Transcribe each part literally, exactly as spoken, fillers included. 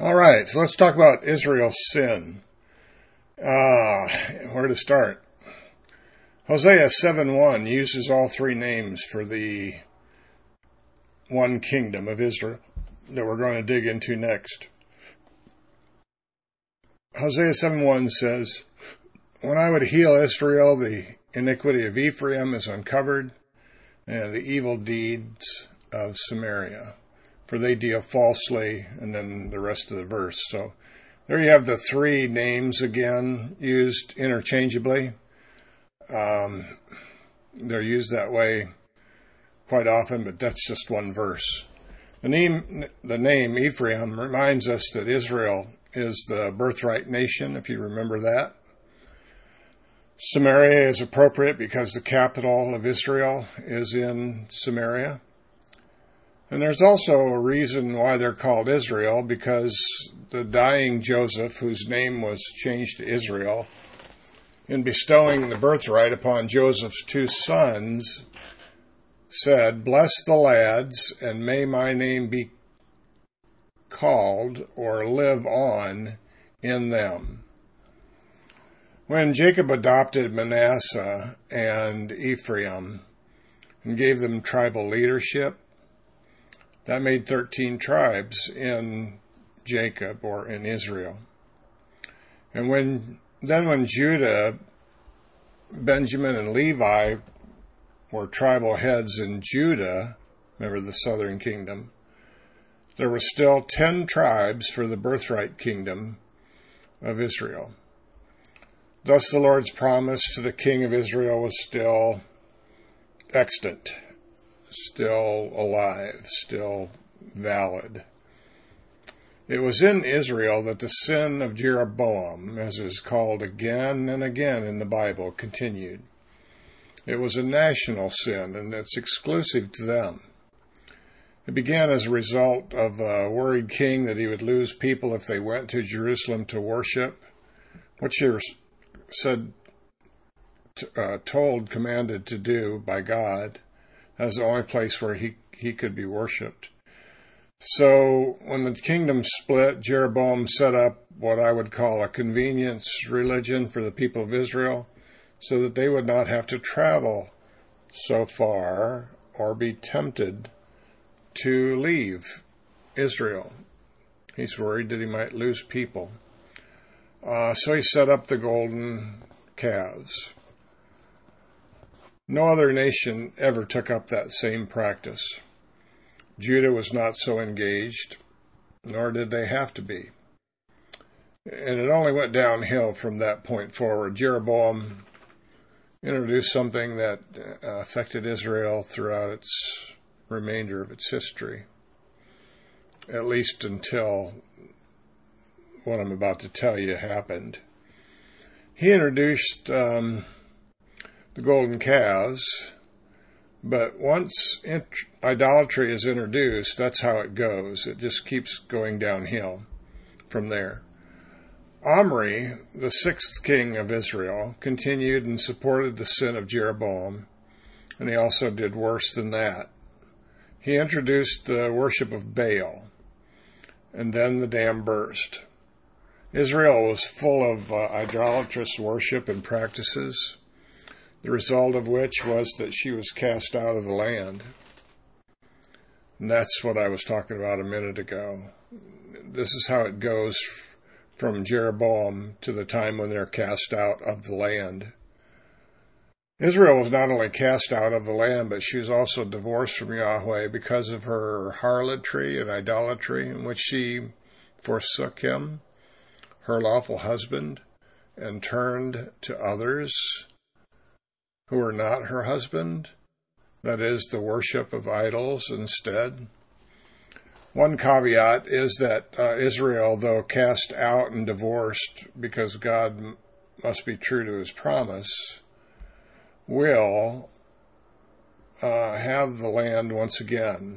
All right, so let's talk about Israel's sin. Uh, where to start? Hosea seven one uses all three names for the one kingdom of Israel that we're going to dig into next. Hosea seven one says, "When I would heal Israel, the iniquity of Ephraim is uncovered, and the evil deeds of Samaria, for they deal falsely," and then the rest of the verse. So there you have the three names again used interchangeably. Um, they're used that way quite often, but that's just one verse. The name, the name Ephraim reminds us that Israel is the birthright nation, if you remember that. Samaria is appropriate because the capital of Israel is in Samaria. And there's also a reason why they're called Israel, because the dying Joseph, whose name was changed to Israel, in bestowing the birthright upon Joseph's two sons, said, "Bless the lads, and may my name be called or live on in them." When Jacob adopted Manasseh and Ephraim and gave them tribal leadership, that made thirteen tribes in Jacob, or in Israel. And when then when Judah, Benjamin, and Levi were tribal heads in Judah, remember the southern kingdom, there were still ten tribes for the birthright kingdom of Israel. Thus the Lord's promise to the king of Israel was still extant, still alive, still valid. It was in Israel that the sin of Jeroboam, as is called again and again in the Bible, continued. It was a national sin, and it's exclusive to them. It began as a result of a worried king that he would lose people if they went to Jerusalem to worship, which he was said, uh, told, commanded to do by God. That's the only place where he, he could be worshipped. So when the kingdom split, Jeroboam set up what I would call a convenience religion for the people of Israel, so that they would not have to travel so far or be tempted to leave Israel. He's worried that he might lose people. Uh, so he set up the golden calves. No other nation ever took up that same practice. Judah was not so engaged, nor did they have to be. And it only went downhill from that point forward. Jeroboam introduced something that uh, affected Israel throughout its remainder of its history, at least until what I'm about to tell you happened. He introduced um, the golden calves, but once int- idolatry is introduced, that's how it goes. It just keeps going downhill from there. Omri, the sixth king of Israel, continued and supported the sin of Jeroboam, and he also did worse than that. He introduced the worship of Baal, and then the dam burst. Israel was full of uh, idolatrous worship and practices, the result of which was that she was cast out of the land. And that's what I was talking about a minute ago. This is how it goes from Jeroboam to the time when they're cast out of the land. Israel was not only cast out of the land, but she was also divorced from Yahweh because of her harlotry and idolatry, in which she forsook him, her lawful husband, and turned to others who were not her husband, that is, the worship of idols instead. One caveat is that uh, Israel, though cast out and divorced because God m- must be true to his promise, will uh, have the land once again.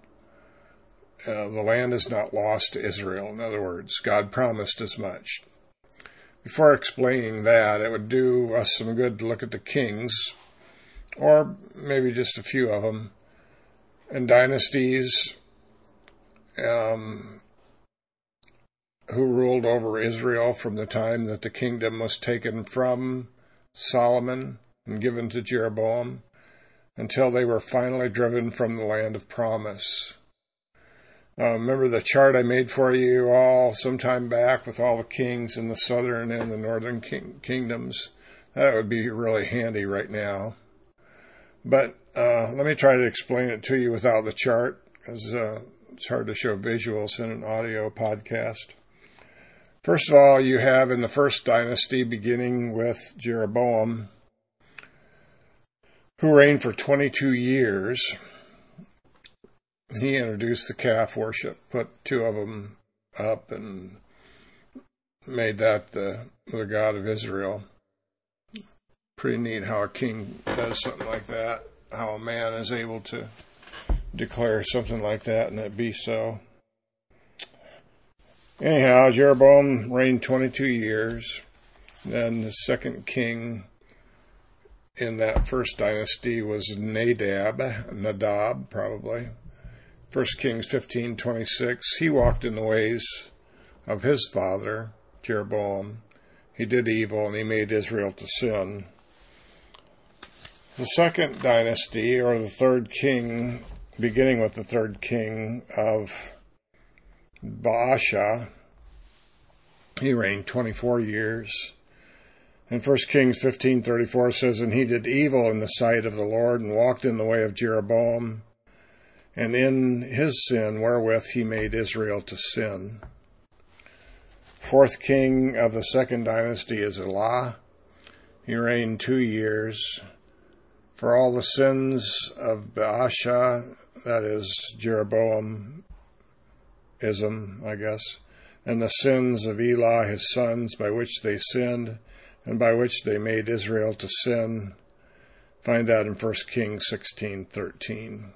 Uh, the land is not lost to Israel. In other words, God promised as much. Before explaining that, it would do us some good to look at the kings, or maybe just a few of them, and dynasties um, who ruled over Israel from the time that the kingdom was taken from Solomon and given to Jeroboam until they were finally driven from the land of promise. Uh, remember the chart I made for you all sometime back with all the kings in the southern and the northern king- kingdoms? That would be really handy right now. But uh, let me try to explain it to you without the chart, because uh, it's hard to show visuals in an audio podcast. First of all, you have in the first dynasty, beginning with Jeroboam, who reigned for twenty-two years. He introduced the calf worship, put two of them up, and made that the, the God of Israel. Pretty neat how a king does something like that, how a man is able to declare something like that and it be so. Anyhow, Jeroboam reigned twenty-two years. Then the second king in that first dynasty was Nadab, Nadab probably. First Kings fifteen twenty-six. He walked in the ways of his father, Jeroboam. He did evil and he made Israel to sin. The second dynasty, or the third king, beginning with the third king of Baasha, he reigned twenty-four years. And First Kings fifteen thirty-four says, "And he did evil in the sight of the Lord, and walked in the way of Jeroboam, and in his sin wherewith he made Israel to sin." Fourth king of the second dynasty is Elah. He reigned two years. For all the sins of Baasha, that is Jeroboam, ism, I guess, and the sins of Elah, his sons, by which they sinned, and by which they made Israel to sin. Find that in First Kings sixteen thirteen.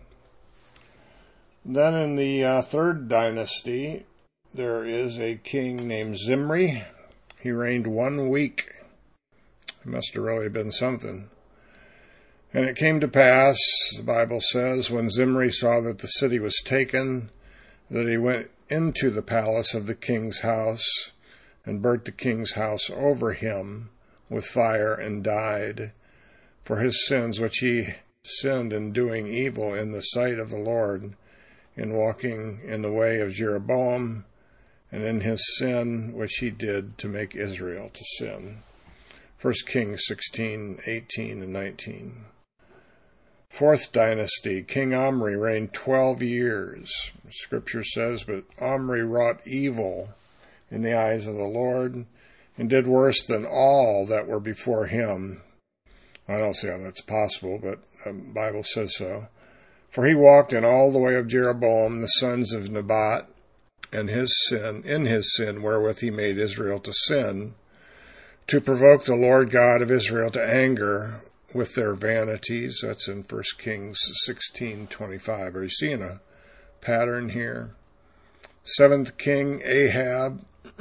Then in the uh, third dynasty, there is a king named Zimri. He reigned one week. It must have really been something. And it came to pass, the Bible says, when Zimri saw that the city was taken, that he went into the palace of the king's house and burnt the king's house over him with fire and died for his sins which he sinned in doing evil in the sight of the Lord, in walking in the way of Jeroboam, and in his sin which he did to make Israel to sin. First Kings sixteen, eighteen, and nineteen. Fourth dynasty, King Omri reigned twelve years. Scripture says, "But Omri wrought evil in the eyes of the Lord, and did worse than all that were before him." I don't see how that's possible, but the Bible says so. "For he walked in all the way of Jeroboam, the sons of Nebat, and his sin, in his sin wherewith he made Israel to sin, to provoke the Lord God of Israel to anger with their vanities." That's in First Kings sixteen twenty-five. Are you seeing a pattern here? Seventh king, Ahab,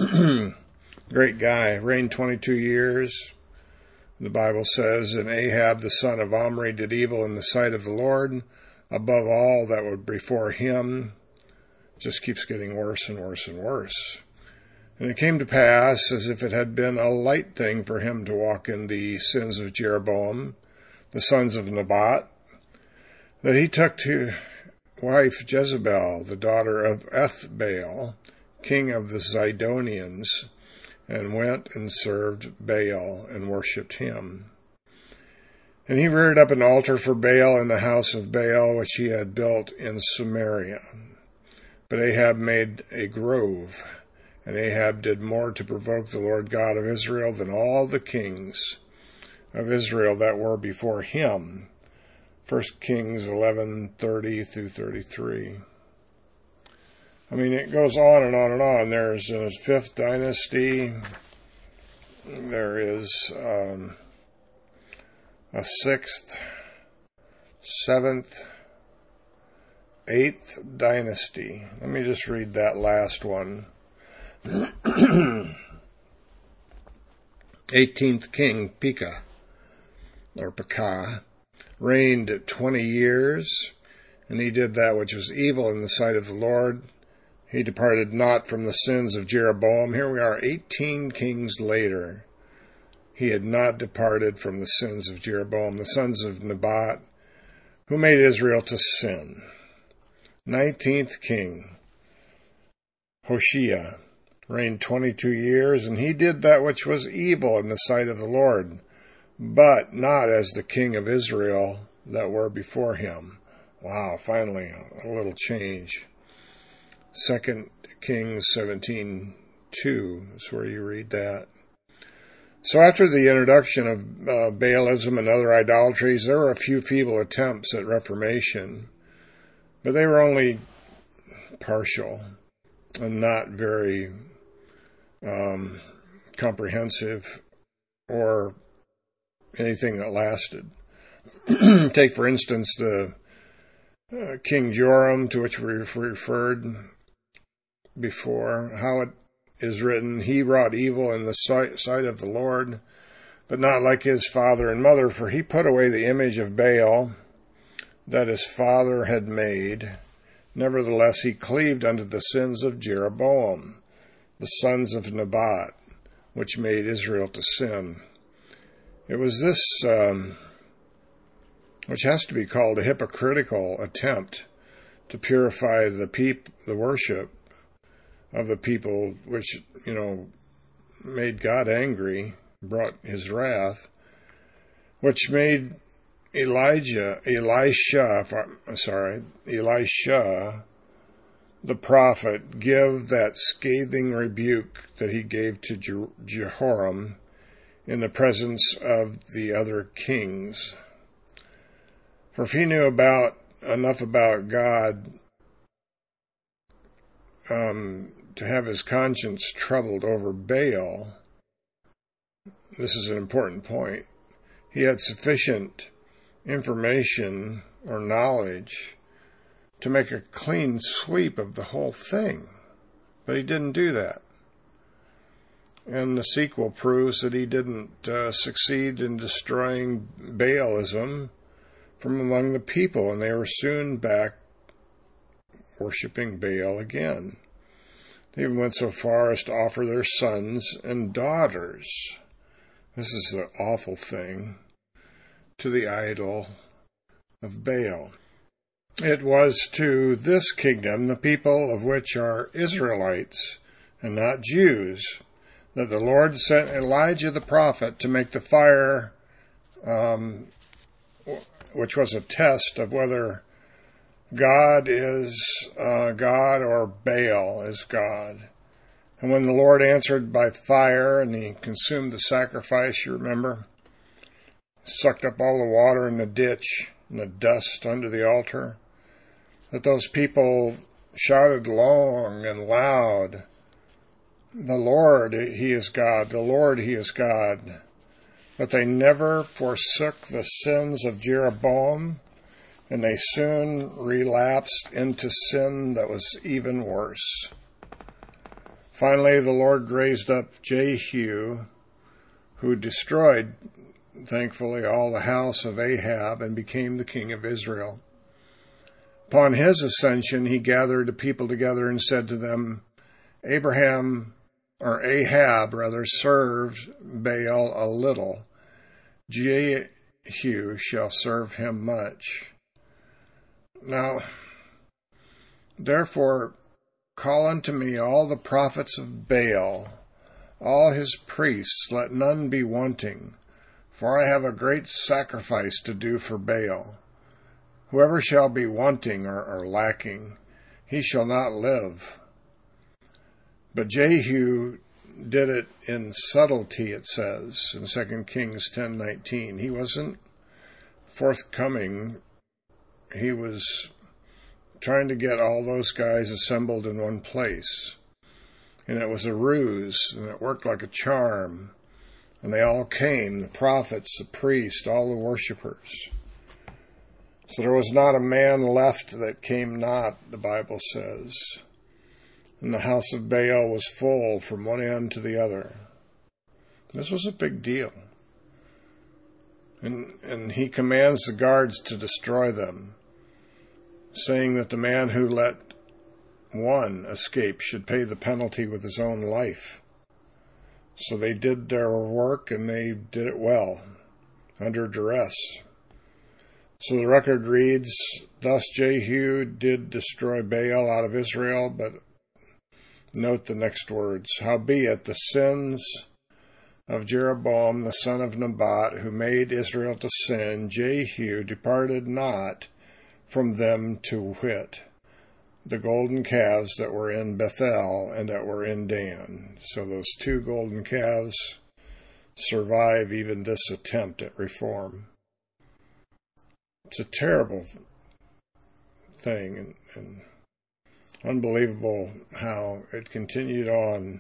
great guy, reigned twenty-two years. The Bible says, "And Ahab the son of Omri did evil in the sight of the Lord, above all that were before him." Just keeps getting worse and worse and worse. "And it came to pass, as if it had been a light thing for him to walk in the sins of Jeroboam, the sons of Nebat, that he took to wife Jezebel, the daughter of Ethbaal, king of the Zidonians, and went and served Baal and worshipped him. And he reared up an altar for Baal in the house of Baal, which he had built in Samaria. But Ahab made a grove, and Ahab did more to provoke the Lord God of Israel than all the kings of Israel that were before him." First Kings eleven thirty through thirty-three. I mean, it goes on and on and on. There's a fifth dynasty. There is um, a sixth, seventh, eighth dynasty. Let me just read that last one. eighteenth king, Pekah, or Pekah, reigned twenty years, and he did that which was evil in the sight of the Lord. He departed not from the sins of Jeroboam. Here we are, eighteen kings later. He had not departed from the sins of Jeroboam, the sons of Nebat, who made Israel to sin. Nineteenth king, Hoshea, reigned twenty-two years, and he did that which was evil in the sight of the Lord, but not as the king of Israel that were before him. Wow, finally, a little change. Second Kings seventeen two is where you read that. So after the introduction of uh, Baalism and other idolatries, there were a few feeble attempts at reformation, but they were only partial and not very um, comprehensive or anything that lasted. Take, for instance, the uh, King Joram, to which we referred before, how it is written, he wrought evil in the sight of the Lord, but not like his father and mother, for he put away the image of Baal that his father had made. Nevertheless, he cleaved unto the sins of Jeroboam, the sons of Nebat, which made Israel to sin. It was this, um, which has to be called a hypocritical attempt to purify the peop- the worship of the people, which, you know, made God angry, brought his wrath, which made Elijah, Elisha, sorry, Elisha, the prophet, give that scathing rebuke that he gave to Je- Jehoram in the presence of the other kings. For if he knew about enough about God um, to have his conscience troubled over Baal, this is an important point, he had sufficient information or knowledge to make a clean sweep of the whole thing. But he didn't do that. And the sequel proves that he didn't uh, succeed in destroying Baalism from among the people, and they were soon back worshiping Baal again. They even went so far as to offer their sons and daughters, this is an awful thing, to the idol of Baal. It was to this kingdom, the people of which are Israelites and not Jews, that the Lord sent Elijah the prophet to make the fire, um, which was a test of whether God is uh, God or Baal is God. And when the Lord answered by fire and he consumed the sacrifice, you remember, sucked up all the water in the ditch and the dust under the altar, that those people shouted long and loud, the Lord, he is God, the Lord, he is God. But they never forsook the sins of Jeroboam, and they soon relapsed into sin that was even worse. Finally, the Lord raised up Jehu, who destroyed, thankfully, all the house of Ahab and became the king of Israel. Upon his ascension, he gathered the people together and said to them, Abraham, or Ahab, rather, served Baal a little. Jehu shall serve him much. Now, therefore, call unto me all the prophets of Baal, all his priests, let none be wanting, for I have a great sacrifice to do for Baal. Whoever shall be wanting or, or lacking, he shall not live. But Jehu did it in subtlety, it says, in Second Kings ten nineteen. He wasn't forthcoming. He was trying to get all those guys assembled in one place. And it was a ruse, and it worked like a charm. And they all came, the prophets, the priests, all the worshipers. So there was not a man left that came not, the Bible says. And the house of Baal was full from one end to the other. This was a big deal. And, and he commands the guards to destroy them, saying that the man who let one escaped should pay the penalty with his own life. So they did their work, and they did it well, under duress. So the record reads, thus Jehu did destroy Baal out of Israel, but note the next words, howbeit the sins of Jeroboam the son of Nebat, who made Israel to sin, Jehu departed not from them, to wit, the golden calves that were in Bethel and that were in Dan. So those two golden calves survive even this attempt at reform. It's a terrible thing, and, and unbelievable how it continued on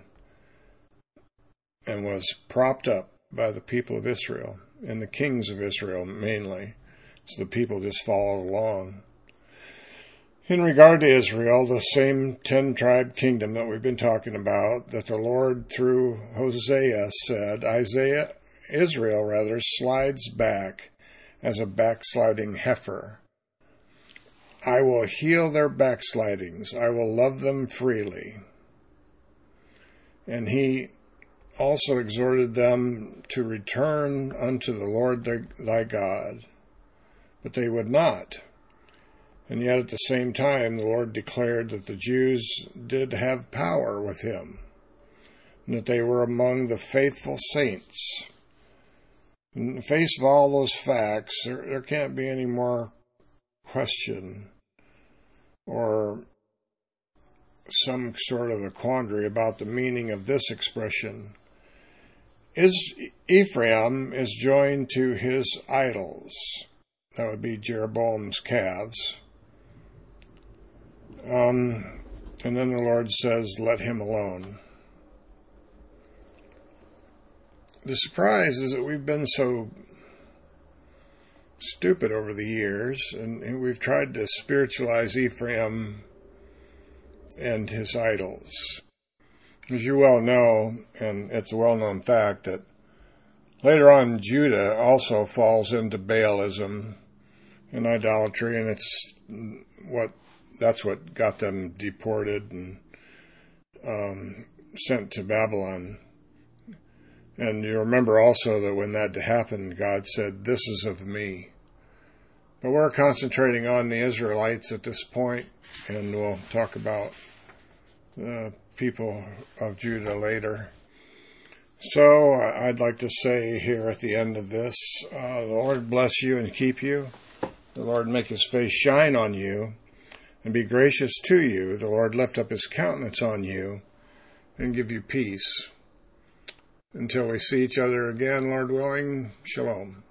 and was propped up by the people of Israel and the kings of Israel mainly. So the people just followed along. In regard to Israel, the same ten-tribe kingdom that we've been talking about, that the Lord through Hosea said, Isaiah, Israel rather, slides back as a backsliding heifer. I will heal their backslidings. I will love them freely. And he also exhorted them to return unto the Lord thy God. But they would not. And yet at the same time, the Lord declared that the Jews did have power with him, and that they were among the faithful saints. In the face of all those facts, there, there can't be any more question or some sort of a quandary about the meaning of this expression. Is Ephraim is joined to his idols. That would be Jeroboam's calves. Um, and then the Lord says, let him alone. The surprise is that we've been so stupid over the years, and, and we've tried to spiritualize Ephraim and his idols. As you well know, and it's a well-known fact, that later on Judah also falls into Baalism and idolatry, and it's what that's what got them deported and um, sent to Babylon. And you remember also that when that happened, God said, this is of me. But we're concentrating on the Israelites at this point, and we'll talk about the people of Judah later. So I'd like to say here at the end of this, uh, the Lord bless you and keep you. The Lord make his face shine on you and be gracious to you. The Lord lift up his countenance on you and give you peace. Until we see each other again, Lord willing, shalom.